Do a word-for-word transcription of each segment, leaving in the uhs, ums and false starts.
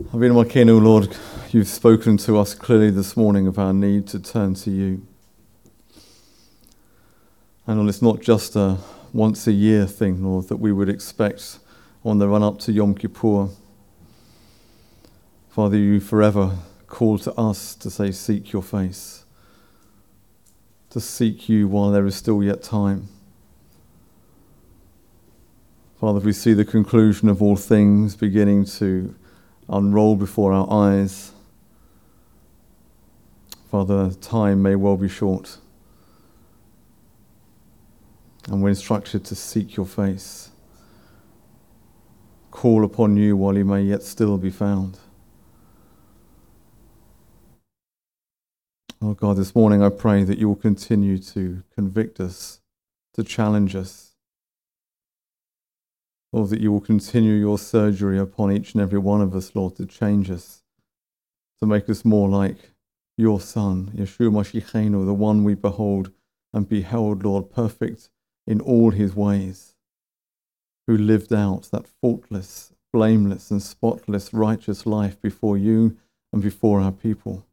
Avinu Malkeinu, Lord, you've spoken to us clearly this morning of our need to turn to you. And Lord, it's not just a once a year thing, Lord, that we would expect on the run up to Yom Kippur. Father, you forever call to us to say, seek your face, to seek you while there is still yet time. Father, we see the conclusion of all things beginning to unroll before our eyes. Father, time may well be short, and we're instructed to seek your face. Call upon you while you may yet still be found. Oh God, this morning I pray that you will continue to convict us, to challenge us, Lord, that you will continue your surgery upon each and every one of us, Lord, to change us, to make us more like your Son, Yeshua Mashiachenu, the one we behold and beheld, Lord, perfect in all his ways, who lived out that faultless, blameless and spotless righteous life before you and before our people.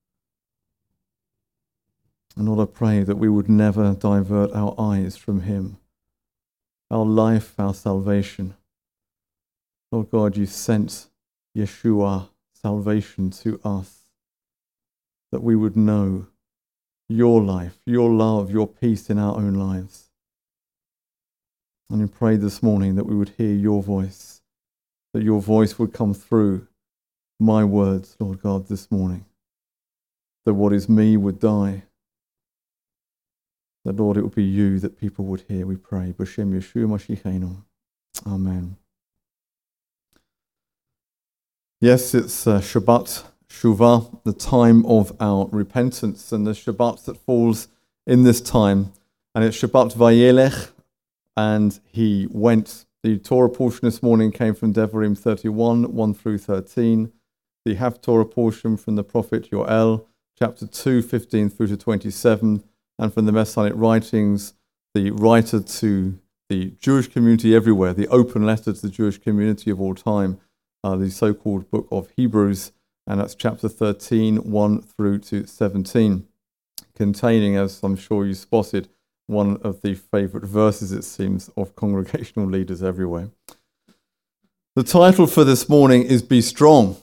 And Lord, I pray that we would never divert our eyes from him, our life, our salvation. Lord God, you sent Yeshua, salvation, to us, that we would know your life, your love, your peace in our own lives. And we pray this morning that we would hear your voice, that your voice would come through my words, Lord God, this morning, that what is me would die, that, Lord, it would be you that people would hear, we pray. B'Shem Yeshua Mashiachenu. Amen. Yes, it's uh, Shabbat Shuvah, the time of our repentance, and the Shabbat that falls in this time. And it's Shabbat Vayelech, and he went. The Torah portion this morning came from Devarim thirty-one, one through thirteen. The Haftorah portion from the prophet Yoel, chapter two, fifteen through to twenty-seven. And from the Messianic writings, the writer to the Jewish community everywhere, the open letter to the Jewish community of all time, uh, the so-called book of Hebrews, and that's chapter thirteen, one through to seventeen, containing, as I'm sure you spotted, one of the favorite verses, it seems, of congregational leaders everywhere. The title for this morning is Be Strong.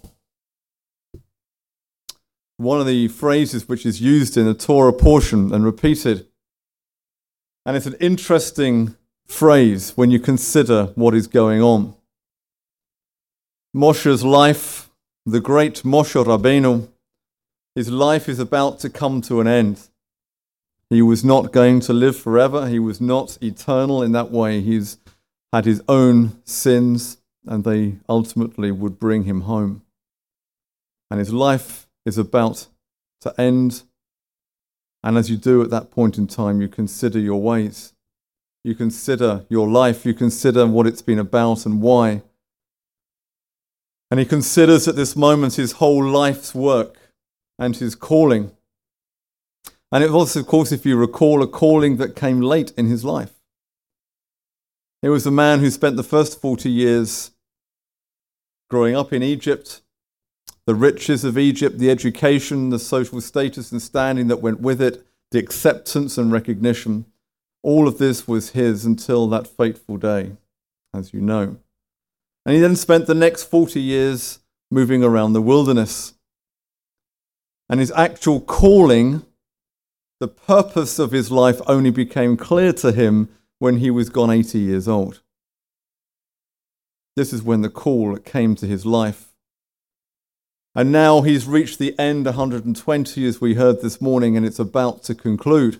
One of the phrases which is used in the Torah portion and repeated. And it's an interesting phrase when you consider what is going on. Moshe's life, the great Moshe Rabbeinu, his life is about to come to an end. He was not going to live forever. He was not eternal in that way. He's had his own sins, and they ultimately would bring him home. And his life is about to end. And as you do at that point in time, you consider your ways. You consider your life. You consider what it's been about and why. And he considers at this moment his whole life's work and his calling. And it was, of course, if you recall, a calling that came late in his life. He was a man who spent the first forty years growing up in Egypt, the riches of Egypt, the education, the social status and standing that went with it, the acceptance and recognition. All of this was his until that fateful day, as you know. And he then spent the next forty years moving around the wilderness. And his actual calling, the purpose of his life, only became clear to him when he was gone eighty years old. This is when the call came to his life. And now he's reached the end, one hundred twenty, as we heard this morning, and it's about to conclude.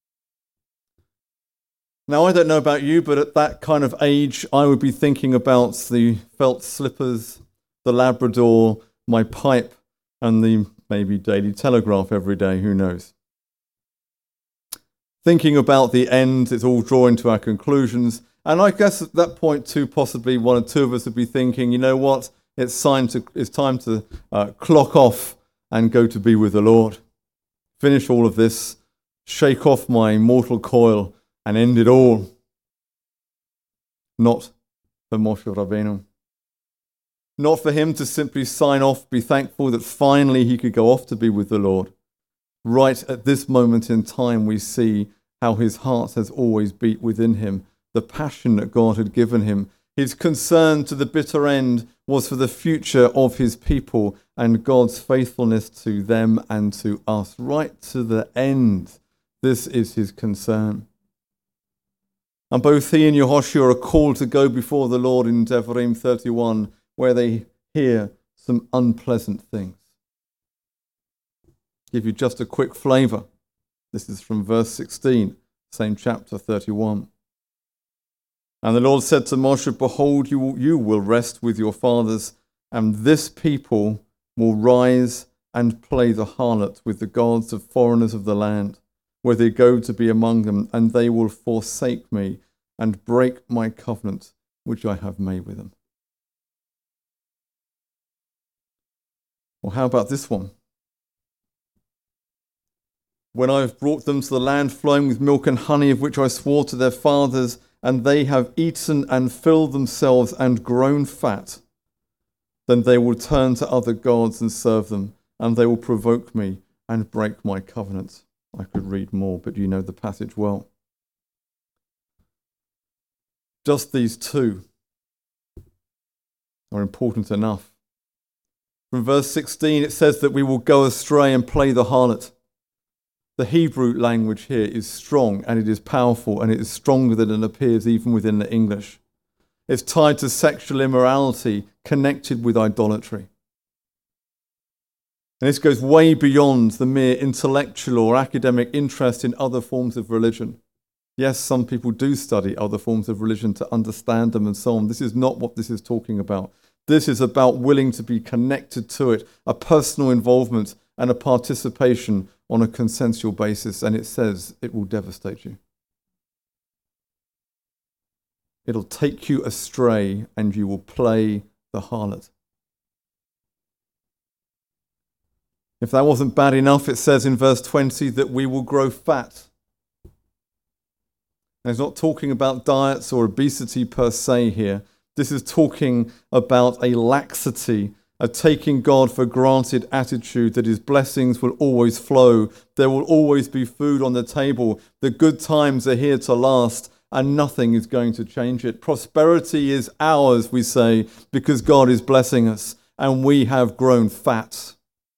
Now, I don't know about you, but at that kind of age, I would be thinking about the felt slippers, the Labrador, my pipe, and the maybe Daily Telegraph every day, who knows. Thinking about the end, it's all drawing to our conclusions. And I guess at that point too, possibly one or two of us would be thinking, you know what? It's time to, it's time to uh, clock off and go to be with the Lord. Finish all of this, shake off my mortal coil and end it all. Not for Moshe Rabbeinu. Not for him to simply sign off, be thankful that finally he could go off to be with the Lord. Right at this moment in time, we see how his heart has always beat within him, the passion that God had given him. His concern to the bitter end was for the future of his people and God's faithfulness to them and to us. Right to the end, this is his concern. And both he and Yehoshua are called to go before the Lord in Devarim thirty-one, where they hear some unpleasant things. Give you just a quick flavour. This is from verse sixteen, same chapter thirty-one. And the Lord said to Moshe, behold, you, you will rest with your fathers, and this people will rise and play the harlot with the gods of foreigners of the land, where they go to be among them, and they will forsake me and break my covenant which I have made with them. Well, how about this one? When I have brought them to the land flowing with milk and honey, of which I swore to their fathers, and they have eaten and filled themselves and grown fat, then they will turn to other gods and serve them, and they will provoke me and break my covenant. I could read more, but you know the passage well. Just these two are important enough. From verse sixteen, it says that we will go astray and play the harlot. The Hebrew language here is strong and it is powerful and it is stronger than it appears even within the English. It's tied to sexual immorality connected with idolatry. And this goes way beyond the mere intellectual or academic interest in other forms of religion. Yes, some people do study other forms of religion to understand them and so on. This is not what this is talking about. This is about willing to be connected to it, a personal involvement and a participation on a consensual basis, and it says it will devastate you. It'll take you astray and you will play the harlot. If that wasn't bad enough, it says in verse twenty that we will grow fat. And it's not talking about diets or obesity per se here. This is talking about a laxity, a taking God for granted attitude that his blessings will always flow. There will always be food on the table. The good times are here to last and nothing is going to change it. Prosperity is ours, we say, because God is blessing us and we have grown fat.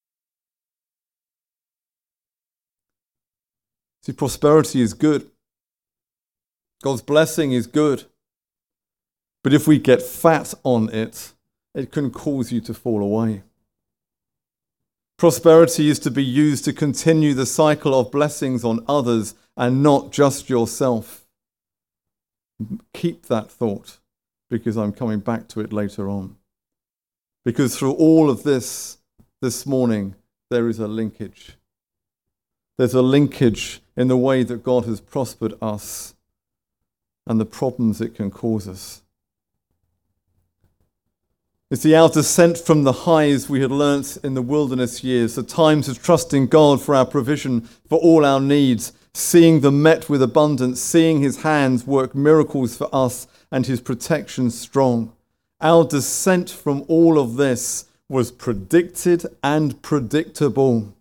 See, prosperity is good. God's blessing is good. But if we get fat on it, it can cause you to fall away. Prosperity is to be used to continue the cycle of blessings on others and not just yourself. Keep that thought, because I'm coming back to it later on. Because through all of this, this morning, there is a linkage. There's a linkage in the way that God has prospered us and the problems it can cause us. It's the our descent from the highs we had learnt in the wilderness years, the times of trusting God for our provision for all our needs, seeing them met with abundance, seeing his hands work miracles for us and his protection strong. Our descent from all of this was predicted and predictable.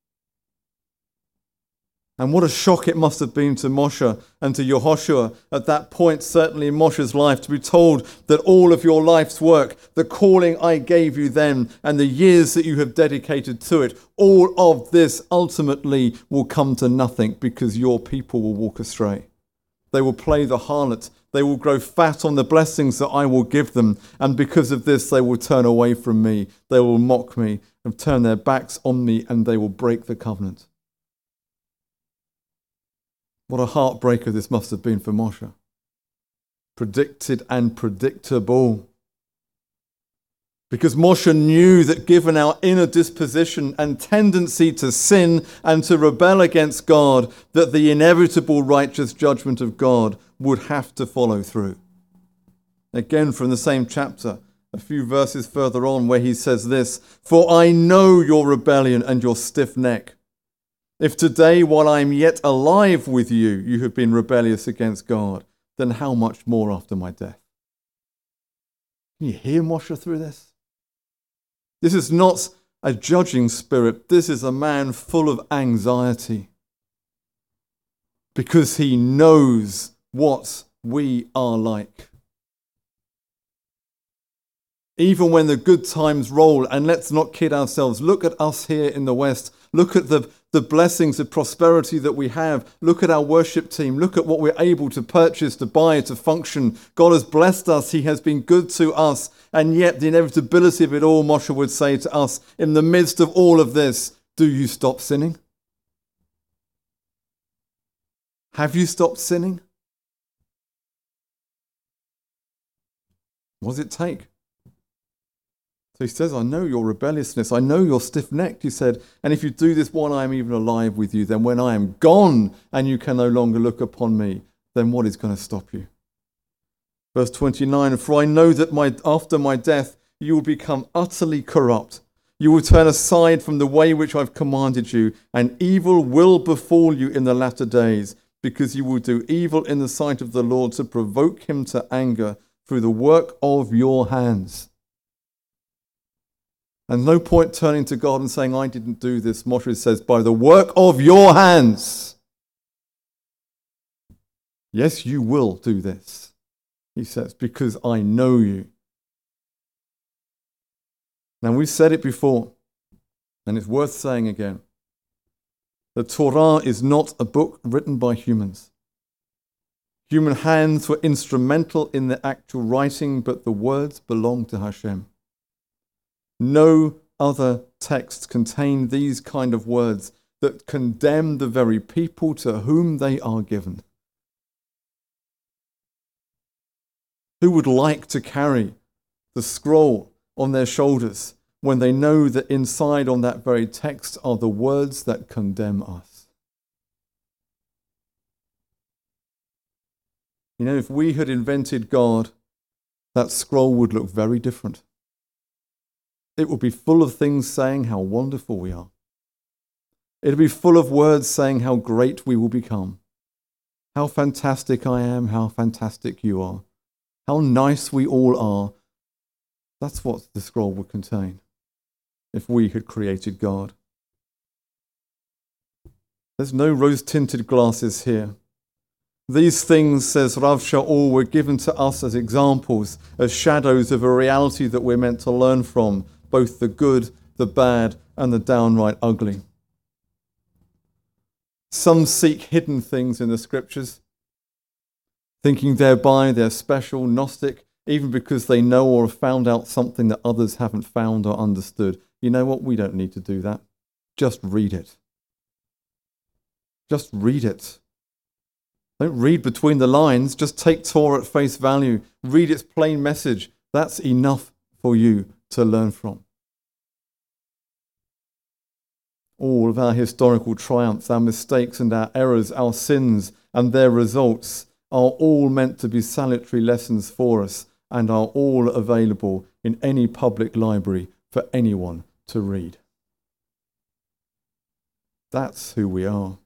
And what a shock it must have been to Moshe and to Yehoshua at that point, certainly in Moshe's life, to be told that all of your life's work, the calling I gave you then, and the years that you have dedicated to it, all of this ultimately will come to nothing because your people will walk astray. They will play the harlot. They will grow fat on the blessings that I will give them. And because of this, they will turn away from me. They will mock me and turn their backs on me, and they will break the covenant. What a heartbreaker this must have been for Moshe. Predicted and predictable. Because Moshe knew that given our inner disposition and tendency to sin and to rebel against God, that the inevitable righteous judgment of God would have to follow through. Again, from the same chapter, a few verses further on, where he says this, "For I know your rebellion and your stiff neck. If today, while I am yet alive with you, you have been rebellious against God, then how much more after my death?" Can you hear Moshe through this? This is not a judging spirit. This is a man full of anxiety because he knows what we are like. Even when the good times roll, and let's not kid ourselves, look at us here in the West. Look at the, the blessings of prosperity that we have. Look at our worship team. Look at what we're able to purchase, to buy, to function. God has blessed us. He has been good to us. And yet the inevitability of it all, Moshe would say to us, in the midst of all of this, do you stop sinning? Have you stopped sinning? What does it take? So he says, I know your rebelliousness. I know you're stiff-necked, he said. And if you do this while I am even alive with you, then when I am gone and you can no longer look upon me, then what is going to stop you? Verse twenty-nine, for I know that my, after my death, you will become utterly corrupt. You will turn aside from the way which I've commanded you, and evil will befall you in the latter days, because you will do evil in the sight of the Lord to provoke him to anger through the work of your hands. And no point turning to God and saying, I didn't do this. Moshe says, by the work of your hands. Yes, you will do this, he says, because I know you. Now, we've said it before, and it's worth saying again. The Torah is not a book written by humans. Human hands were instrumental in the actual writing, but the words belong to Hashem. No other text contain these kind of words that condemn the very people to whom they are given. Who would like to carry the scroll on their shoulders when they know that inside on that very text are the words that condemn us? You know, if we had invented God, that scroll would look very different. It would be full of things saying how wonderful we are. It would be full of words saying how great we will become. How fantastic I am, how fantastic you are. How nice we all are. That's what the scroll would contain if we had created God. There's no rose-tinted glasses here. These things, says Rav Shaul, were given to us as examples, as shadows of a reality that we're meant to learn from, both the good, the bad, and the downright ugly. Some seek hidden things in the scriptures, thinking thereby they're special, Gnostic, even because they know or have found out something that others haven't found or understood. You know what? We don't need to do that. Just read it. Just read it. Don't read between the lines. Just take Torah at face value. Read its plain message. That's enough for you to learn from. All of our historical triumphs, our mistakes and our errors, our sins and their results are all meant to be salutary lessons for us and are all available in any public library for anyone to read. That's who we are.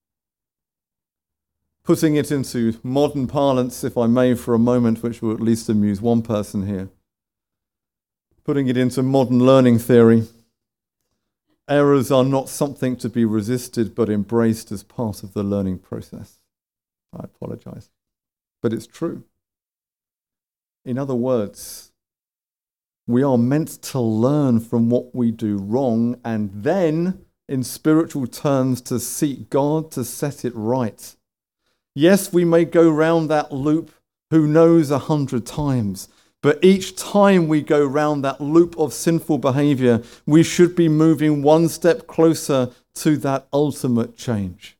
Putting it into modern parlance, if I may, for a moment, which will at least amuse one person here. Putting it into modern learning theory, errors are not something to be resisted but embraced as part of the learning process. I apologize, but it's true. In other words, we are meant to learn from what we do wrong and then, in spiritual terms, to seek God to set it right. Yes, we may go round that loop, who knows, a hundred times. But each time we go round that loop of sinful behavior, we should be moving one step closer to that ultimate change.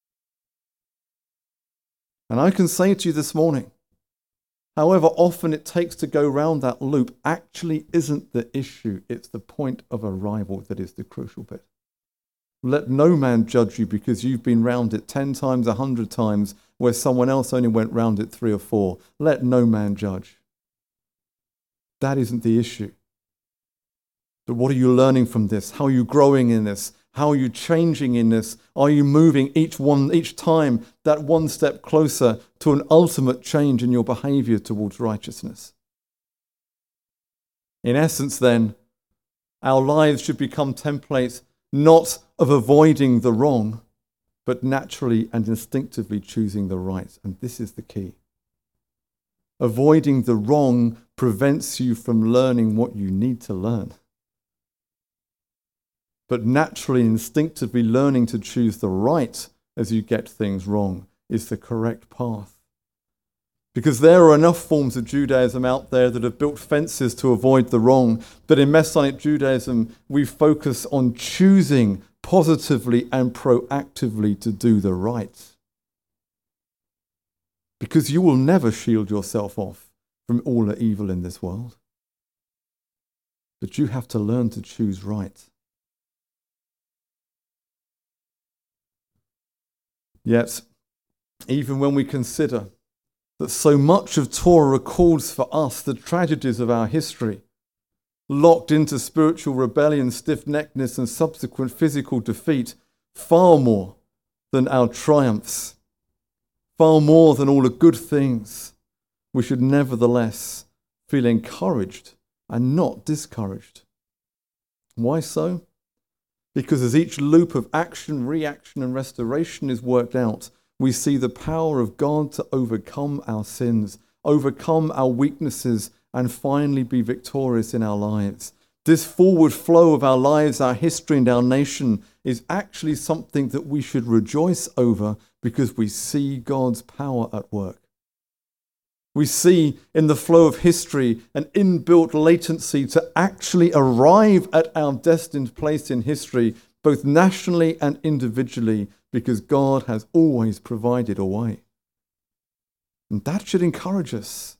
And I can say to you this morning, however often it takes to go round that loop actually isn't the issue. It's the point of arrival that is the crucial bit. Let no man judge you because you've been round it ten times, a hundred times, where someone else only went round it three or four. Let no man judge. That isn't the issue. But what are you learning from this? How are you growing in this? How are you changing in this? Are you moving each one, each time that one step closer to an ultimate change in your behavior towards righteousness? In essence, then, Our lives should become templates not of avoiding the wrong, but naturally and instinctively choosing the right. And this is the key. Avoiding the wrong prevents you from learning what you need to learn. But naturally, instinctively learning to choose the right as you get things wrong is the correct path. Because there are enough forms of Judaism out there that have built fences to avoid the wrong. But in Messianic Judaism, we focus on choosing positively and proactively to do the right. Because you will never shield yourself off from all the evil in this world. But you have to learn to choose right. Yet, even when we consider that so much of Torah records for us the tragedies of our history, locked into spiritual rebellion, stiff-neckedness, and subsequent physical defeat, far more than our triumphs, far more than all the good things, we should nevertheless feel encouraged and not discouraged. Why so? Because as each loop of action, reaction, and restoration is worked out, we see the power of God to overcome our sins, overcome our weaknesses, and finally be victorious in our lives. This forward flow of our lives, our history, and our nation is actually something that we should rejoice over because we see God's power at work. We see in the flow of history an inbuilt latency to actually arrive at our destined place in history, both nationally and individually, because God has always provided a way. And that should encourage us.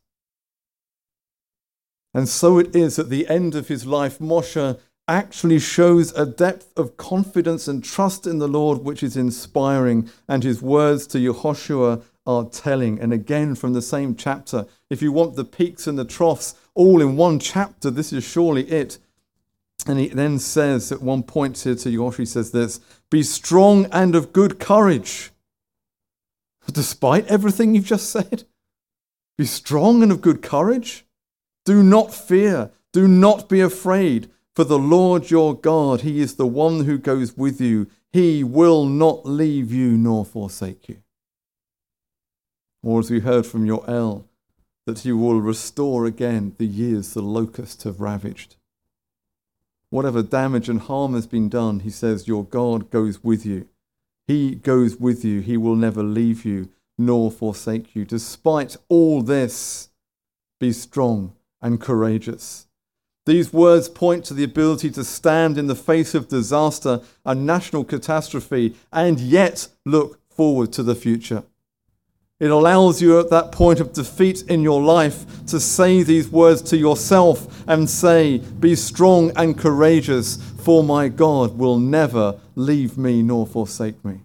And so it is at the end of his life, Moshe actually shows a depth of confidence and trust in the Lord which is inspiring, and his words to Yehoshua are telling. And again, from the same chapter, if you want the peaks and the troughs all in one chapter, this is surely it. And he then says at one point here to Yehoshua, he says this, "Be strong and of good courage." Despite everything you've just said, be strong and of good courage. Do not fear, do not be afraid, for the Lord your God, he is the one who goes with you. He will not leave you nor forsake you. Or as we heard from Yoel, that he will restore again the years the locusts have ravaged. Whatever damage and harm has been done, he says, your God goes with you. He goes with you. He will never leave you nor forsake you. Despite all this, be strong and courageous. These words point to the ability to stand in the face of disaster and national catastrophe and yet look forward to the future. It allows you at that point of defeat in your life to say these words to yourself and say, be strong and courageous, for my God will never leave me nor forsake me.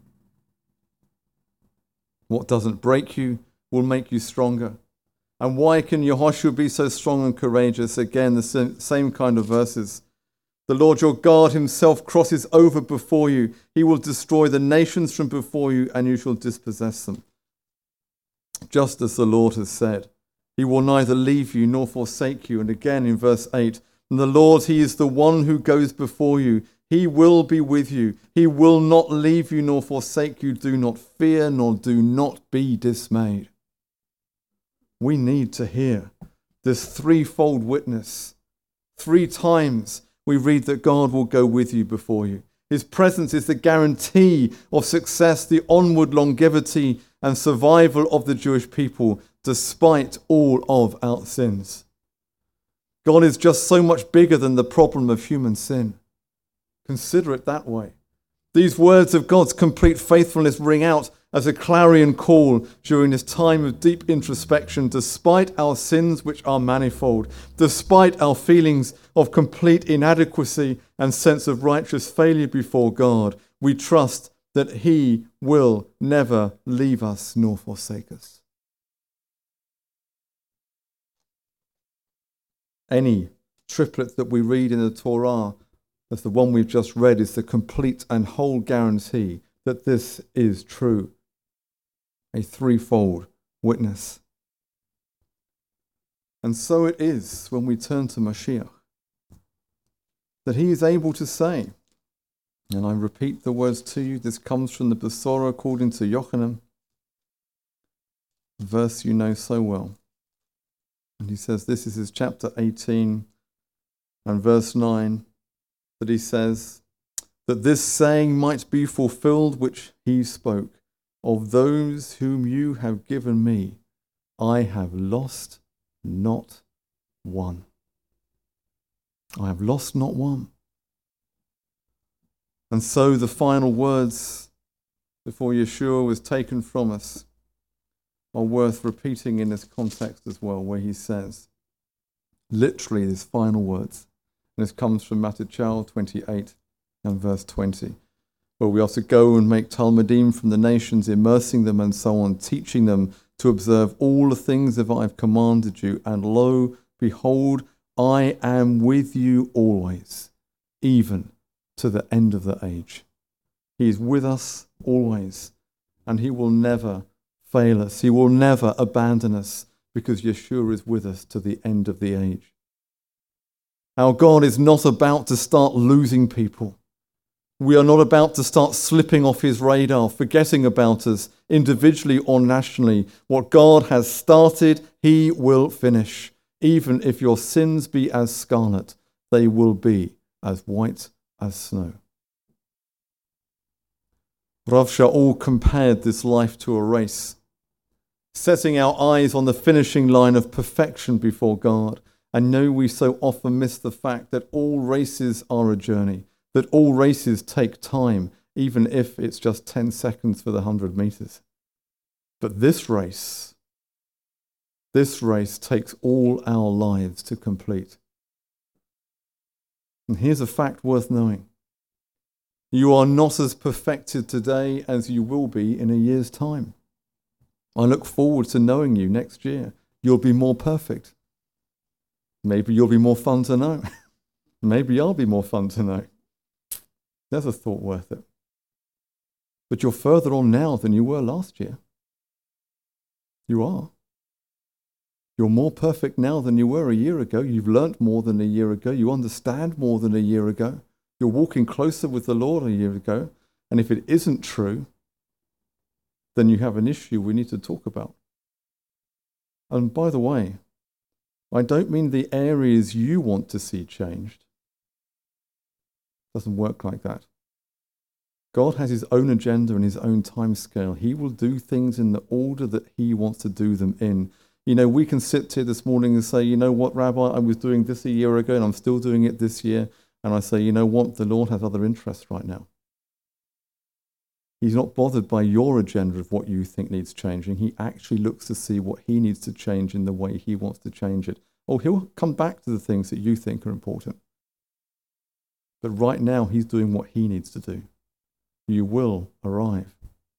What doesn't break you will make you stronger. And why can Yehoshua be so strong and courageous? Again, the same kind of verses. The Lord your God himself crosses over before you. He will destroy the nations from before you, and you shall dispossess them. Just as the Lord has said, he will neither leave you nor forsake you. And again in verse eight, and the Lord, he is the one who goes before you. He will be with you. He will not leave you nor forsake you. Do not fear, nor do not be dismayed. We need to hear this threefold witness. Three times we read that God will go with you before you. His presence is the guarantee of success, the onward longevity and survival of the Jewish people, despite all of our sins. God is just so much bigger than the problem of human sin. Consider it that way. These words of God's complete faithfulness ring out as a clarion call during this time of deep introspection, despite our sins, which are manifold, despite our feelings of complete inadequacy and sense of righteous failure before God. We trust that he will never leave us nor forsake us. Any triplet that we read in the Torah, as the one we've just read, is the complete and whole guarantee that this is true. A threefold witness. And so it is when we turn to Mashiach. that he is able to say, and I repeat the words to you, this comes from the Besorah according to Yochanan, verse you know so well. And he says, this is his chapter eighteen and verse nine, that he says, that this saying might be fulfilled which he spoke, of those whom you have given me, I have lost not one. I have lost not one. And so the final words before Yeshua was taken from us are worth repeating in this context as well, where he says, literally these final words, and this comes from Matthew twenty-eight and verse twenty, where we are to go and make Talmudim from the nations, immersing them and so on, teaching them to observe all the things that I have commanded you, and lo, behold, I am with you always, even to the end of the age. He is with us always, and he will never fail us. He will never abandon us, because Yeshua is with us to the end of the age. Our God is not about to start losing people. We are not about to start slipping off his radar, forgetting about us individually or nationally. What God has started, he will finish. Even if your sins be as scarlet, they will be as white as snow. Rav Shaul compared this life to a race, setting our eyes on the finishing line of perfection before God. And know we so often miss the fact that all races are a journey, that all races take time, even if it's just ten seconds for the one hundred meters. But this race, this race takes all our lives to complete. And here's a fact worth knowing. You are not as perfected today as you will be in a year's time. I look forward to knowing you next year. You'll be more perfect. Maybe you'll be more fun to know. Maybe I'll be more fun to know. There's a thought worth it. But you're further on now than you were last year. You are. You're more perfect now than you were a year ago. You've learnt more than a year ago. You understand more than a year ago. You're walking closer with the Lord a year ago. And if it isn't true, then you have an issue we need to talk about. And by the way, I don't mean the areas you want to see changed. It doesn't work like that. God has his own agenda and his own time scale. He will do things in the order that he wants to do them in. You know, we can sit here this morning and say, you know what, Rabbi, I was doing this a year ago and I'm still doing it this year. And I say, you know what, the Lord has other interests right now. He's not bothered by your agenda of what you think needs changing. He actually looks to see what he needs to change in the way he wants to change it. Or he'll come back to the things that you think are important. But right now, he's doing what he needs to do. You will arrive.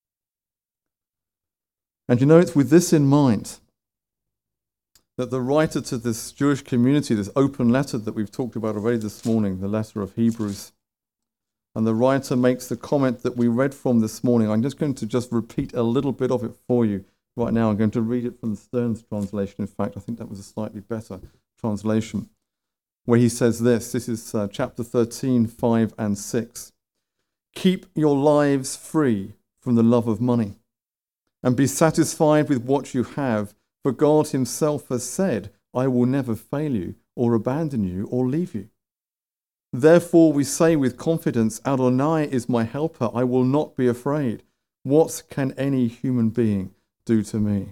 And you know, it's with this in mind that the writer to this Jewish community, this open letter that we've talked about already this morning, the letter of Hebrews, and the writer makes the comment that we read from this morning. I'm just going to just repeat a little bit of it for you right now. I'm going to read it from the Stern's translation. In fact, I think that was a slightly better translation, where he says this. This is uh, chapter thirteen, five and six. Keep your lives free from the love of money, and be satisfied with what you have, for God himself has said, I will never fail you, or abandon you, or leave you. Therefore we say with confidence, Adonai is my helper, I will not be afraid. What can any human being do to me?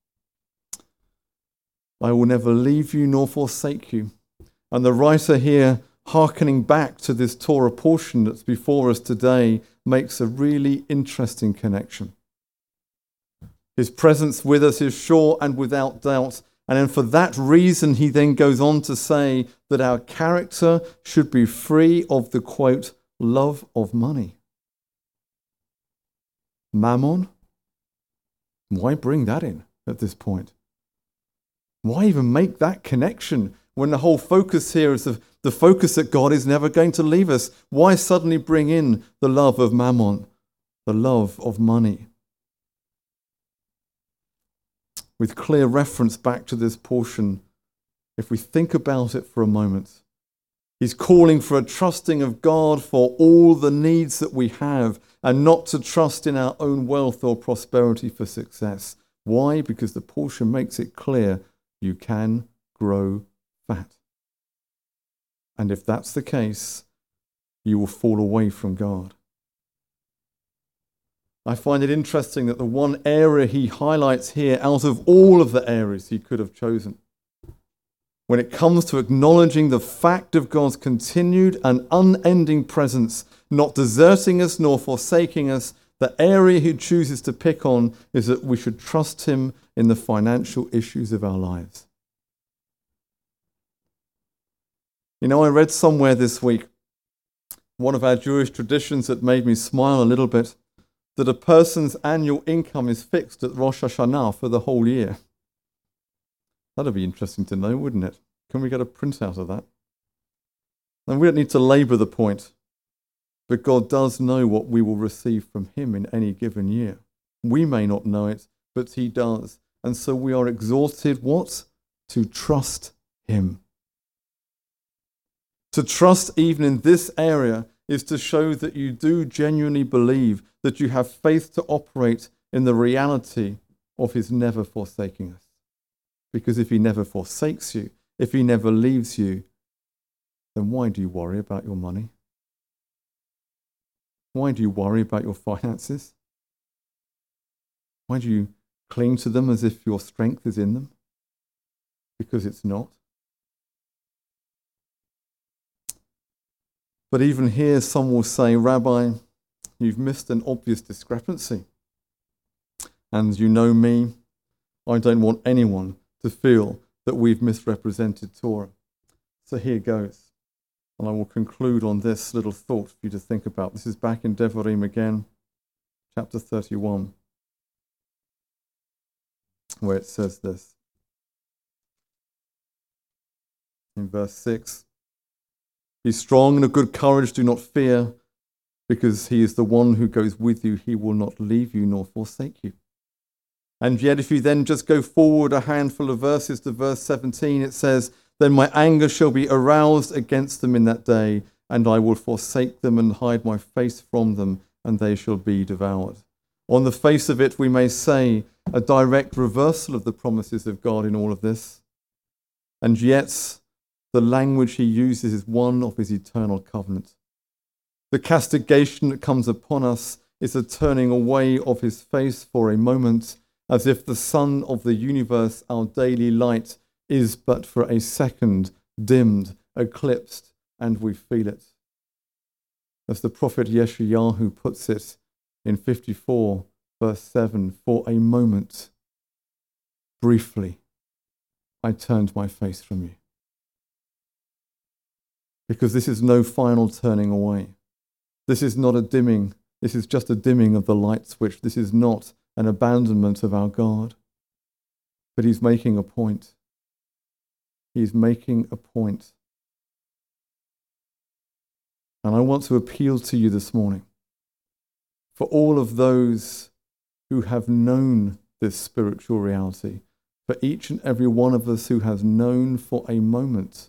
I will never leave you nor forsake you. And the writer here, hearkening back to this Torah portion that's before us today, makes a really interesting connection. His presence with us is sure and without doubt. And then for that reason, he then goes on to say that our character should be free of the, quote, love of money. Mammon? Why bring that in at this point? Why even make that connection when the whole focus here is the, the focus that God is never going to leave us? Why suddenly bring in the love of mammon, the love of money? With clear reference back to this portion, if we think about it for a moment, He's calling for a trusting of God for all the needs that we have and not to trust in our own wealth or prosperity for success. Why? Because the portion makes it clear you can grow fat. And if that's the case, you will fall away from God. I find it interesting that the one area he highlights here out of all of the areas he could have chosen, when it comes to acknowledging the fact of God's continued and unending presence, not deserting us nor forsaking us, the area he chooses to pick on is that we should trust him in the financial issues of our lives. You know, I read somewhere this week, one of our Jewish traditions that made me smile a little bit, that a person's annual income is fixed at Rosh Hashanah for the whole year. That'd be interesting to know, wouldn't it? Can we get a printout of that? And we don't need to labour the point, but God does know what we will receive from him in any given year. We may not know it, but he does. And so we are exhorted, what? To trust him. To trust even in this area is to show that you do genuinely believe, that you have faith to operate in the reality of his never forsaking us. Because if he never forsakes you, if he never leaves you, then why do you worry about your money? Why do you worry about your finances? Why do you cling to them as if your strength is in them? Because it's not. But even here, some will say, Rabbi, you've missed an obvious discrepancy. And you know me, I don't want anyone to feel that we've misrepresented Torah. So here goes. And I will conclude on this little thought for you to think about. This is back in Devarim again, chapter thirty-one, where it says this. In verse six, be strong and of good courage, do not fear, because he is the one who goes with you. He will not leave you nor forsake you. And yet if you then just go forward a handful of verses to verse seventeen, it says, then my anger shall be aroused against them in that day, and I will forsake them and hide my face from them, and they shall be devoured. On the face of it, we may say a direct reversal of the promises of God in all of this. And yet the language he uses is one of his eternal covenant. The castigation that comes upon us is a turning away of his face for a moment, as if the sun of the universe, our daily light, is but for a second dimmed, eclipsed, and we feel it. As the prophet Yeshayahu puts it in fifty-four, verse seven, for a moment, briefly, I turned my face from you. Because this is no final turning away. This is not a dimming. This is just a dimming of the light switch. This is not an abandonment of our God. But he's making a point. He's making a point. And I want to appeal to you this morning for all of those who have known this spiritual reality, for each and every one of us who has known for a moment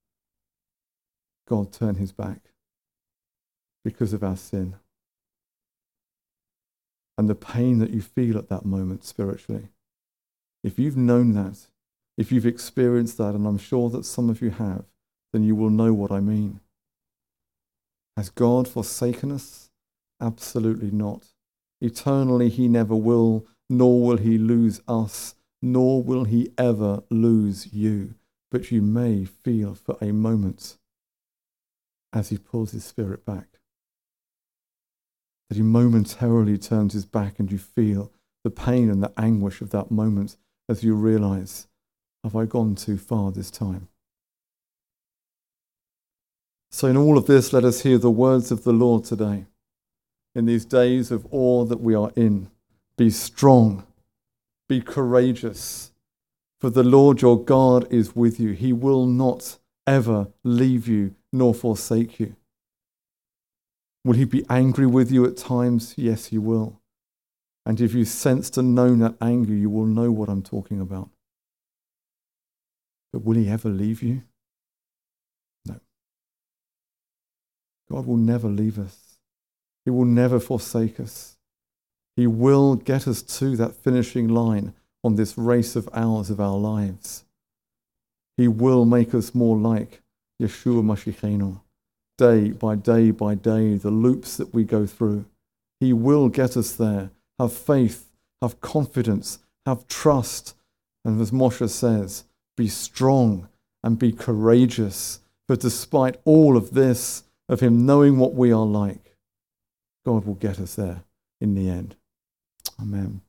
God turn his back because of our sin. And the pain that you feel at that moment spiritually. If you've known that, if you've experienced that, and I'm sure that some of you have, then you will know what I mean. Has God forsaken us? Absolutely not. Eternally he never will, nor will he lose us, nor will he ever lose you. But you may feel for a moment as he pulls his spirit back, that he momentarily turns his back, and you feel the pain and the anguish of that moment as you realize, have I gone too far this time? So in all of this, let us hear the words of the Lord today. In these days of awe that we are in, be strong, be courageous, for the Lord your God is with you. He will not ever leave you nor forsake you. Will he be angry with you at times? Yes, he will. And if you sensed and known that anger, you will know what I'm talking about. But will he ever leave you? No. God will never leave us. He will never forsake us. He will get us to that finishing line on this race of hours of our lives. He will make us more like Yeshua Mashiachenu. Day by day by day, the loops that we go through. He will get us there. Have faith, have confidence, have trust. And as Moshe says, be strong and be courageous. For despite all of this, of him knowing what we are like, God will get us there in the end. Amen.